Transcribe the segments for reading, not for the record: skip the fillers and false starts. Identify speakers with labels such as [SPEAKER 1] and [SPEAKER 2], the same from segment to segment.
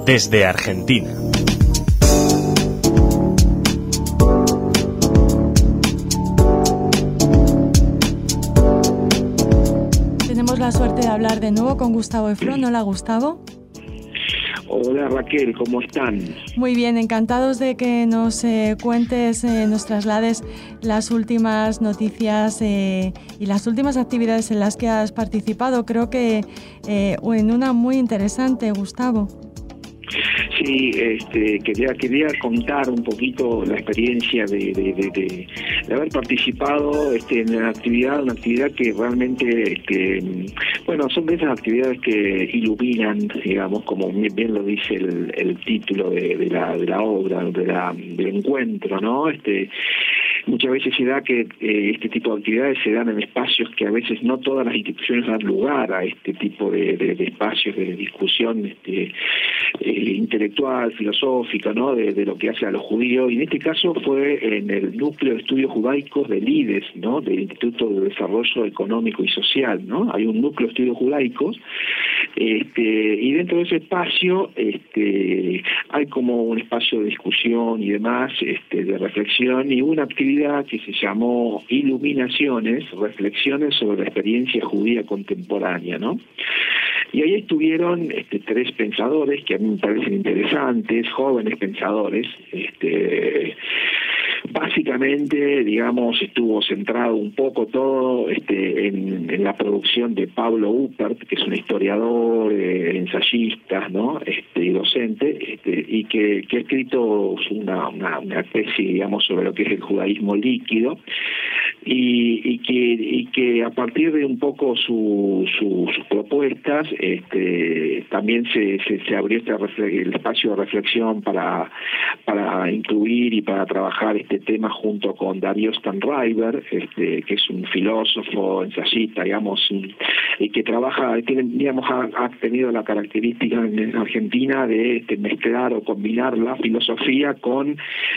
[SPEAKER 1] desde Argentina.
[SPEAKER 2] Tenemos la suerte de hablar de nuevo con Gustavo Efron. Hola, Gustavo.
[SPEAKER 3] Hola Raquel, ¿cómo están?
[SPEAKER 2] Muy bien, encantados de que nos cuentes, nos traslades las últimas noticias y las últimas actividades en las que has participado. Creo que en una muy interesante, Gustavo.
[SPEAKER 3] Sí, quería contar un poquito la experiencia de haber participado en una actividad que realmente, son de esas actividades que iluminan, digamos, como bien lo dice el título de la obra, del encuentro, ¿no? Muchas veces se da que este tipo de actividades se dan en espacios que a veces no todas las instituciones dan lugar a este tipo de espacios de discusión intelectual, filosófica, ¿no? De lo que hace a los judíos, y en este caso fue en el Núcleo de Estudios Judaicos del IDES, ¿no? Del Instituto de Desarrollo Económico y Social, ¿no? Hay un Núcleo de Estudios Judaicos, y dentro de ese espacio hay como un espacio de discusión y demás, de reflexión, y una actividad que se llamó Iluminaciones, reflexiones sobre la experiencia judía contemporánea, ¿no? Y ahí estuvieron tres pensadores que a mí me parecen interesantes, jóvenes pensadores. Básicamente, digamos, estuvo centrado un poco todo en la producción de Pablo Huppert, que es un historiador, ensayista, ¿no? Y docente, y que ha escrito una tesis, digamos, sobre lo que es el judaísmo líquido, y que a partir de un poco sus propuestas, también se abrió el espacio de reflexión para incluir y para trabajar este tema junto con Darío Stanriver, que es un filósofo, ensayista, digamos, y que trabaja, ha tenido la característica en Argentina de mezclar o combinar la filosofía con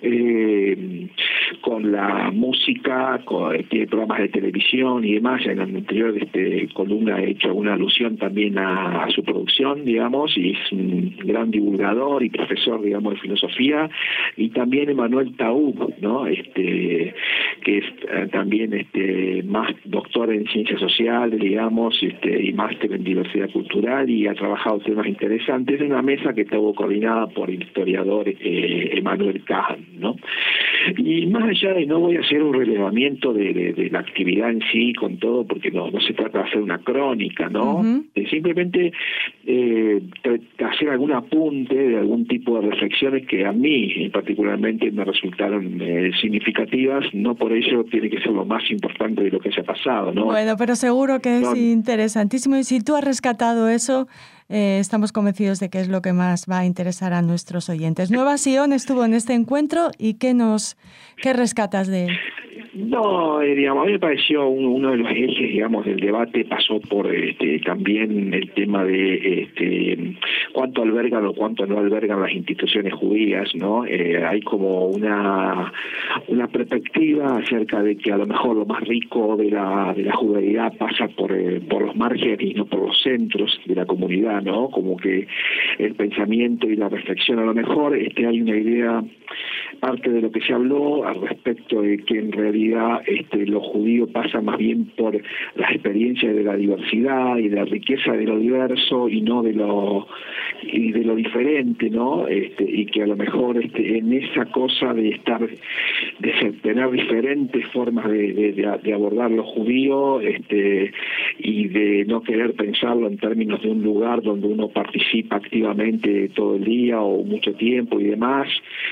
[SPEAKER 3] la música, tiene programas de televisión y demás. En la anterior columna he hecho una alusión también a su producción, digamos, y es un gran divulgador y profesor, digamos, de filosofía. Y también Emanuel Taub, ¿no? Que es también más doctor en ciencias sociales, digamos, y máster en diversidad cultural, y ha trabajado temas interesantes en una mesa que estuvo coordinada por el historiador Emanuel Kahn, ¿no? Y más allá de, no voy a hacer un relevamiento de la actividad en sí con todo, porque no se trata de hacer una crónica, ¿no?
[SPEAKER 2] Uh-huh.
[SPEAKER 3] Simplemente hacer algún apunte de algún tipo de reflexiones que a mí particularmente me resultaron significativas. No por ello tiene que ser lo más importante de lo que haya pasado, ¿no?
[SPEAKER 2] Bueno, pero seguro que es interesantísimo, y si tú has rescatado eso, estamos convencidos de que es lo que más va a interesar a nuestros oyentes. Nueva Sion estuvo en este encuentro, y ¿qué rescatas de él?
[SPEAKER 3] No, digamos, a mí me pareció uno de los ejes, digamos, del debate pasó por también el tema de cuánto albergan o cuánto no albergan las instituciones judías, ¿no? Hay como una perspectiva acerca de que a lo mejor lo más rico de la judaidad pasa por los márgenes y no por los centros de la comunidad, ¿no? Como que el pensamiento y la reflexión, a lo mejor hay una idea, parte de lo que se habló al respecto de que en realidad lo judío pasa más bien por las experiencias de la diversidad y de la riqueza de lo diverso y no de lo diferente, ¿no? Y que a lo mejor en esa cosa de tener diferentes formas de abordar lo judío, y de no querer pensarlo en términos de un lugar donde uno participa activamente todo el día o mucho tiempo y demás,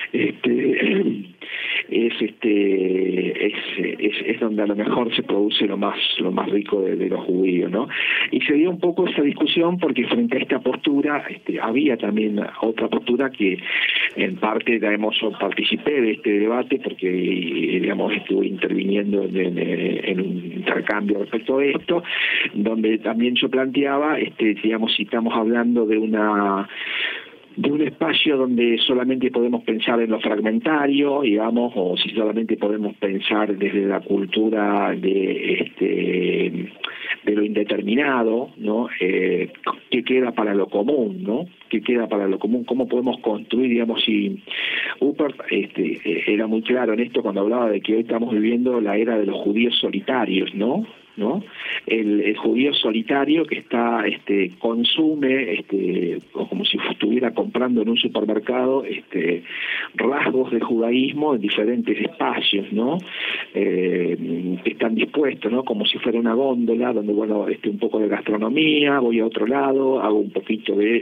[SPEAKER 3] es donde a lo mejor se produce lo más rico de los judíos, ¿no? Y se dio un poco esa discusión porque frente a esta postura había también otra postura que en parte, digamos, yo participé de este debate porque, digamos, estuve interviniendo en un intercambio respecto a esto, donde también yo planteaba, digamos, si estamos hablando de un espacio donde solamente podemos pensar en lo fragmentario, digamos, o si solamente podemos pensar desde la cultura de lo indeterminado, ¿no? ¿Qué queda para lo común, ¿no? ¿Qué queda para lo común? ¿Cómo podemos construir, digamos, si Huppert era muy claro en esto cuando hablaba de que hoy estamos viviendo la era de los judíos solitarios, ¿no? El judío solitario que está consume o como si estuviera comprando en un supermercado rasgos del judaísmo en diferentes espacios, ¿no? Que están dispuestos, ¿no? Como si fuera una góndola donde, bueno, un poco de gastronomía, voy a otro lado, hago un poquito de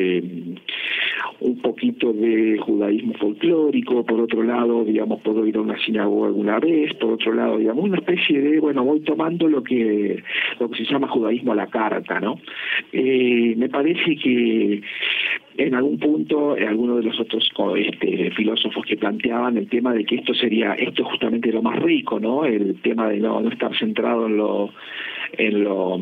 [SPEAKER 3] judaísmo folclórico, por otro lado, digamos, puedo ir a una sinagoga alguna vez, por otro lado, digamos, una especie de, bueno, voy tomando lo que se llama judaísmo a la carta, ¿no? Me parece que en algún punto, algunos de los otros filósofos que planteaban el tema de que esto es justamente lo más rico, ¿no? El tema de no estar centrado en lo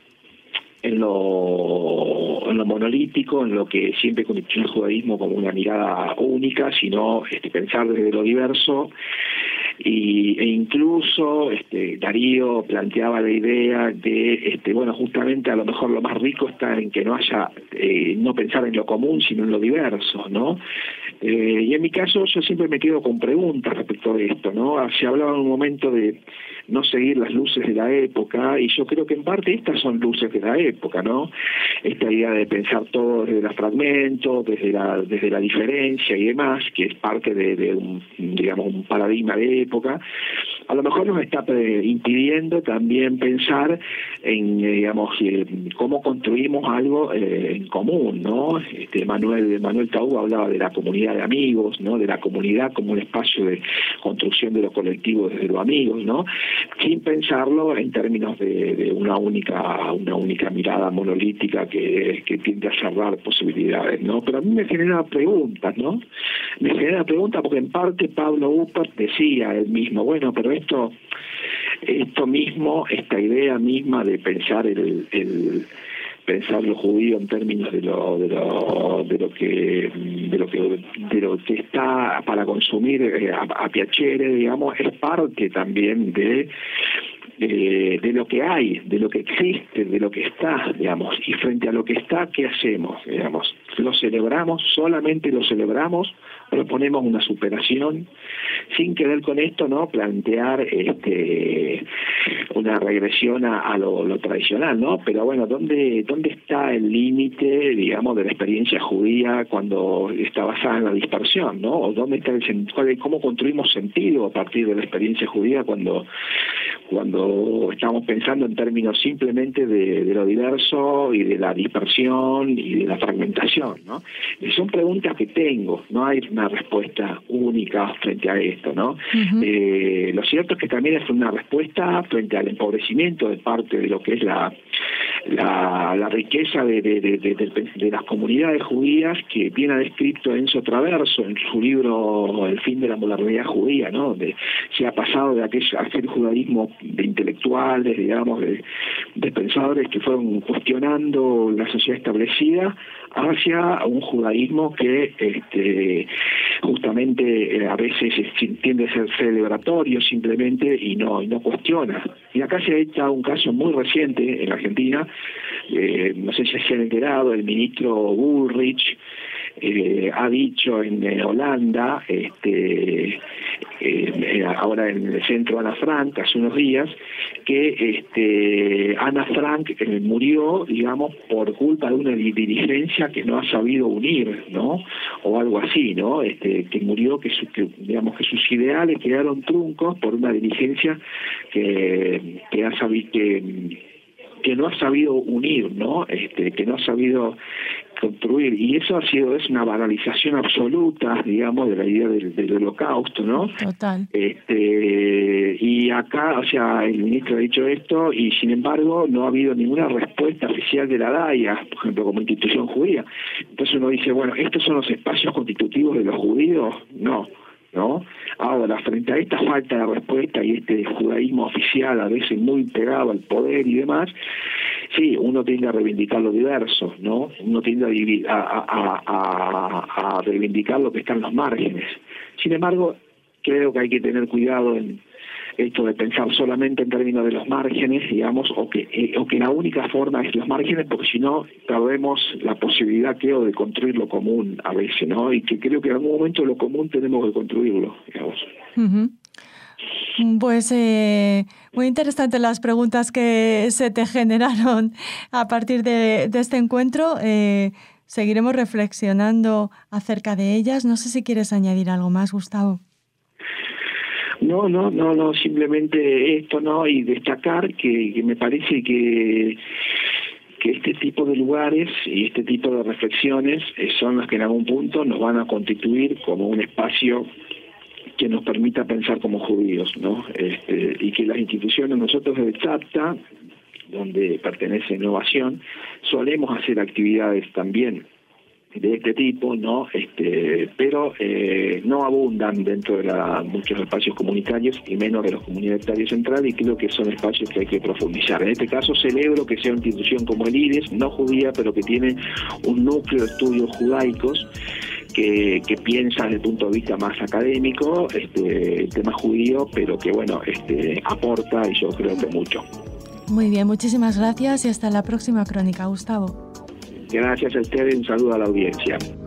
[SPEAKER 3] monolítico, en lo que siempre constituye el judaísmo como una mirada única, sino pensar desde lo diverso. E incluso Darío planteaba la idea de bueno, justamente a lo mejor lo más rico está en que no haya no pensar en lo común sino en lo diverso, ¿no? Y en mi caso yo siempre me quedo con preguntas respecto a esto, ¿no? Se hablaba en un momento de no seguir las luces de la época, y yo creo que en parte estas son luces de la época, ¿no? Esta idea de pensar todo desde los fragmentos, desde la diferencia y demás, que es parte de un paradigma de época, a lo mejor nos está impidiendo también pensar en, cómo construimos algo en común, ¿no? Manuel Taú hablaba de la comunidad de amigos, ¿no? De la comunidad como un espacio de construcción de lo colectivo desde los amigos, ¿no? Sin pensarlo en términos de una única mirada monolítica que tiende a cerrar posibilidades, ¿no? Pero a mí me genera preguntas, ¿no? Me genera preguntas porque en parte Pablo Huppert decía él mismo, bueno, pero esto mismo, esta idea misma de pensar pensar lo judío en términos de lo que está para consumir a piacere, digamos, es parte también de lo que hay, de lo que existe, de lo que está, digamos, y frente a lo que está, ¿qué hacemos? Digamos, lo celebramos, solamente lo celebramos, proponemos una superación, sin querer con esto, ¿no? Plantear una regresión a lo tradicional, ¿no? Pero bueno, ¿dónde está el límite, digamos, de la experiencia judía cuando está basada en la dispersión, ¿no? ¿O dónde está cómo construimos sentido a partir de la experiencia judía cuando estamos pensando en términos simplemente de lo diverso y de la dispersión y de la fragmentación, ¿no? Y son preguntas que tengo, no hay una respuesta única frente a esto, ¿no? Uh-huh. Lo cierto es que también es una respuesta frente al empobrecimiento de parte de lo que es la riqueza de las comunidades judías, que viene descrito Enzo Traverso en su libro El fin de la modernidad judía, ¿no? Donde se ha pasado de aquel judaísmo de intelectuales, digamos, de pensadores que fueron cuestionando la sociedad establecida, hacia un judaísmo que justamente a veces tiende a ser celebratorio simplemente y no cuestiona. Y acá se ha hecho un caso muy reciente en Argentina, no sé si se han enterado, el ministro Bullrich ha dicho en Holanda, ahora en el centro Ana Frank, hace unos días, que Ana Frank murió, digamos, por culpa de una dirigencia que no ha sabido unir, ¿no? O algo así, ¿no? Que murió, que sus ideales quedaron truncos por una dirigencia que no ha sabido unir, ¿no? Que no ha sabido construir, y eso es una banalización absoluta, digamos, de la idea del holocausto, ¿no?
[SPEAKER 2] Total.
[SPEAKER 3] Y acá, o sea, el ministro ha dicho esto, y sin embargo no ha habido ninguna respuesta oficial de la DAIA, por ejemplo, como institución judía. Entonces uno dice, bueno, ¿estos son los espacios constitutivos de los judíos? No, ¿no? Ahora, frente a esta falta de respuesta y este judaísmo oficial, a veces muy pegado al poder y demás, sí, uno tiende a reivindicar lo diverso, ¿no? Uno tiende a reivindicar lo que está en los márgenes. Sin embargo, creo que hay que tener cuidado en esto de pensar solamente en términos de los márgenes, digamos, o que la única forma es los márgenes, porque si no perdemos la posibilidad, creo, de construir lo común a veces, ¿no? Y que creo que en algún momento lo común tenemos que construirlo, digamos.
[SPEAKER 2] Uh-huh. Pues muy interesantes las preguntas que se te generaron a partir de este encuentro. Seguiremos reflexionando acerca de ellas. No sé si quieres añadir algo más, Gustavo.
[SPEAKER 3] No, simplemente esto, ¿no? Y destacar que me parece que este tipo de lugares y este tipo de reflexiones son las que en algún punto nos van a constituir como un espacio que nos permita pensar como judíos, ¿no? Y que las instituciones, nosotros desde Tzavta, donde pertenece Innovación, solemos hacer actividades también de este tipo, ¿no? Pero no abundan dentro de muchos espacios comunitarios y menos de los comunitarios centrales, y creo que son espacios que hay que profundizar. En este caso celebro que sea una institución como el IDES, no judía, pero que tiene un núcleo de estudios judaicos que piensa desde el punto de vista más académico el tema judío, pero que bueno, aporta, y yo creo que mucho.
[SPEAKER 2] Muy bien, muchísimas gracias y hasta la próxima crónica, Gustavo.
[SPEAKER 3] Gracias a ustedes, un saludo a la audiencia.